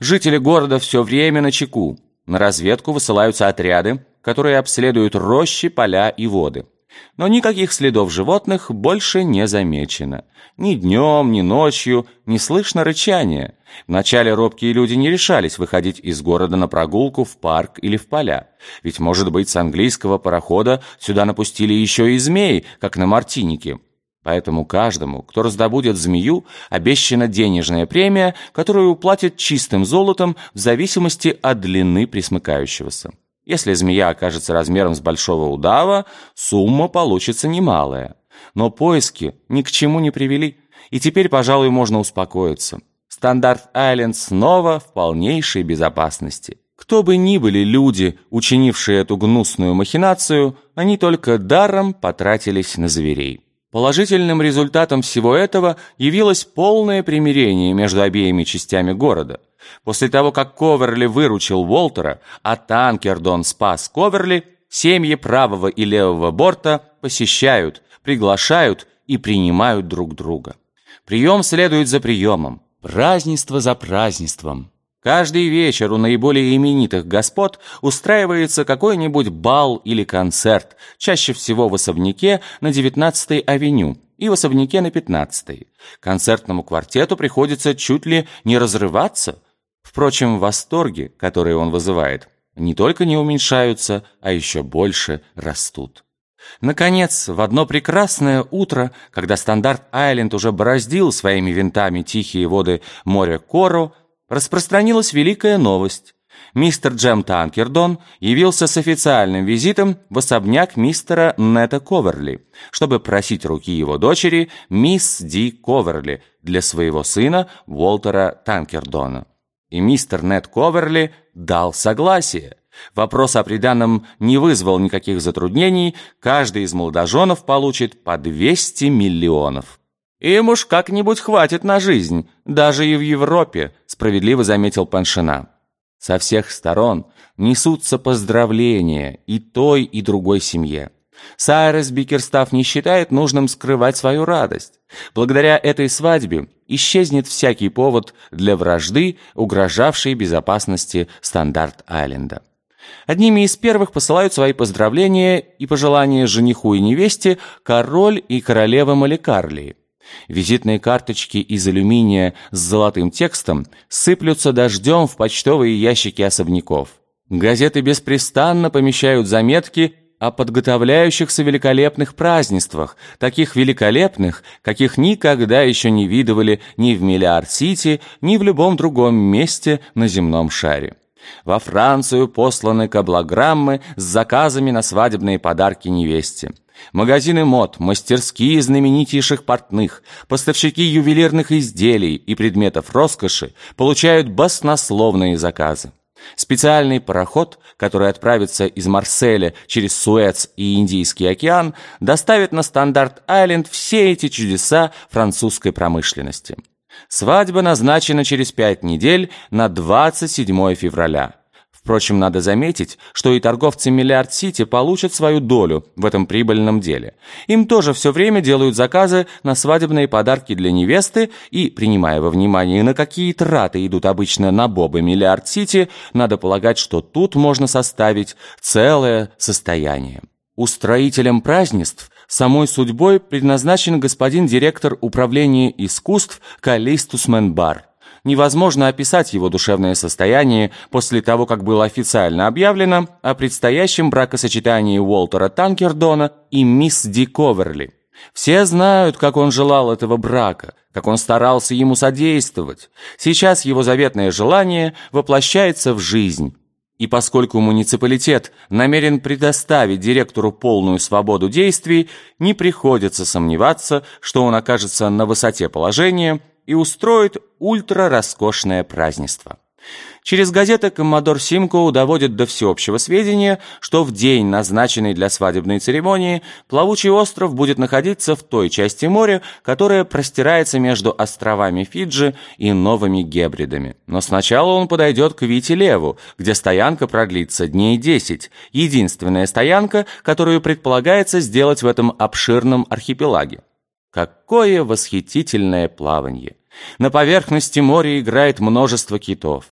Жители города все время начеку. На разведку высылаются отряды, которые обследуют рощи, поля и воды. Но никаких следов животных больше не замечено. Ни днем, ни ночью не слышно рычания. Вначале робкие люди не решались выходить из города на прогулку в парк или в поля. Ведь, может быть, с английского парохода сюда напустили еще и змей, как на Мартинике. Поэтому каждому, кто раздобудет змею, обещана денежная премия, которую уплатят чистым золотом в зависимости от длины пресмыкающегося. Если змея окажется размером с большого удава, сумма получится немалая. Но поиски ни к чему не привели, и теперь, пожалуй, можно успокоиться. Стандарт-Айленд снова в полнейшей безопасности. Кто бы ни были люди, учинившие эту гнусную махинацию, они только даром потратились на зверей. Положительным результатом всего этого явилось полное примирение между обеими частями города. После того, как Коверли выручил Уолтера, а Танкердон спас Коверли, семьи правого и левого борта посещают, приглашают и принимают друг друга. Прием следует за приемом, празднество за празднеством. Каждый вечер у наиболее именитых господ устраивается какой-нибудь бал или концерт, чаще всего в особняке на 19-й авеню и в особняке на 15-й. Концертному квартету приходится чуть ли не разрываться. Впрочем, восторги, которые он вызывает, не только не уменьшаются, а еще больше растут. Наконец, в одно прекрасное утро, когда Стандарт-Айленд уже бороздил своими винтами тихие воды моря Коро, распространилась великая новость. Мистер Джем Танкердон явился с официальным визитом в особняк мистера Нета Коверли, чтобы просить руки его дочери, мисс Ди Коверли, для своего сына Уолтера Танкердона. И мистер Нет Коверли дал согласие. Вопрос о приданом не вызвал никаких затруднений, каждый из молодоженов получит по 200 миллионов. «Им уж как-нибудь хватит на жизнь, даже и в Европе», справедливо заметил Паншина. Со всех сторон несутся поздравления и той, и другой семье. Сайрес Бикерстаф не считает нужным скрывать свою радость. Благодаря этой свадьбе исчезнет всякий повод для вражды, угрожавшей безопасности Стандарт-Айленда. Одними из первых посылают свои поздравления и пожелания жениху и невесте король и королева Маликарлии. Визитные карточки из алюминия с золотым текстом сыплются дождем в почтовые ящики особняков. Газеты беспрестанно помещают заметки о подготовляющихся великолепных празднествах, таких великолепных, каких никогда еще не видывали ни в Миллиард-Сити, ни в любом другом месте на земном шаре. Во Францию посланы каблограммы с заказами на свадебные подарки невесте. Магазины мод, мастерские знаменитейших портных, поставщики ювелирных изделий и предметов роскоши получают баснословные заказы. Специальный пароход, который отправится из Марселя через Суэц и Индийский океан, доставит на Стандарт-Айленд все эти чудеса французской промышленности. Свадьба назначена через 5 недель на 27 февраля. Впрочем, надо заметить, что и торговцы Миллиард-Сити получат свою долю в этом прибыльном деле. Им тоже все время делают заказы на свадебные подарки для невесты, и, принимая во внимание, на какие траты идут обычно набобы Миллиард-Сити, надо полагать, что тут можно составить целое состояние. Устроителем празднеств самой судьбой предназначен господин директор управления искусств Калистус Менбар. Невозможно описать его душевное состояние после того, как было официально объявлено о предстоящем бракосочетании Уолтера Танкердона и мисс Ди Коверли. Все знают, как он желал этого брака, как он старался ему содействовать. Сейчас его заветное желание воплощается в жизнь. И поскольку муниципалитет намерен предоставить директору полную свободу действий, не приходится сомневаться, что он окажется на высоте положения и устроит ультрароскошное празднество. Через газеты коммодор Симкоу доводит до всеобщего сведения, что в день, назначенный для свадебной церемонии, плавучий остров будет находиться в той части моря, которая простирается между островами Фиджи и Новыми Гебридами. Но сначала он подойдет к Вити-Леву, где стоянка продлится дней 10, единственная стоянка, которую предполагается сделать в этом обширном архипелаге. Какое восхитительное плаванье! На поверхности моря играет множество китов.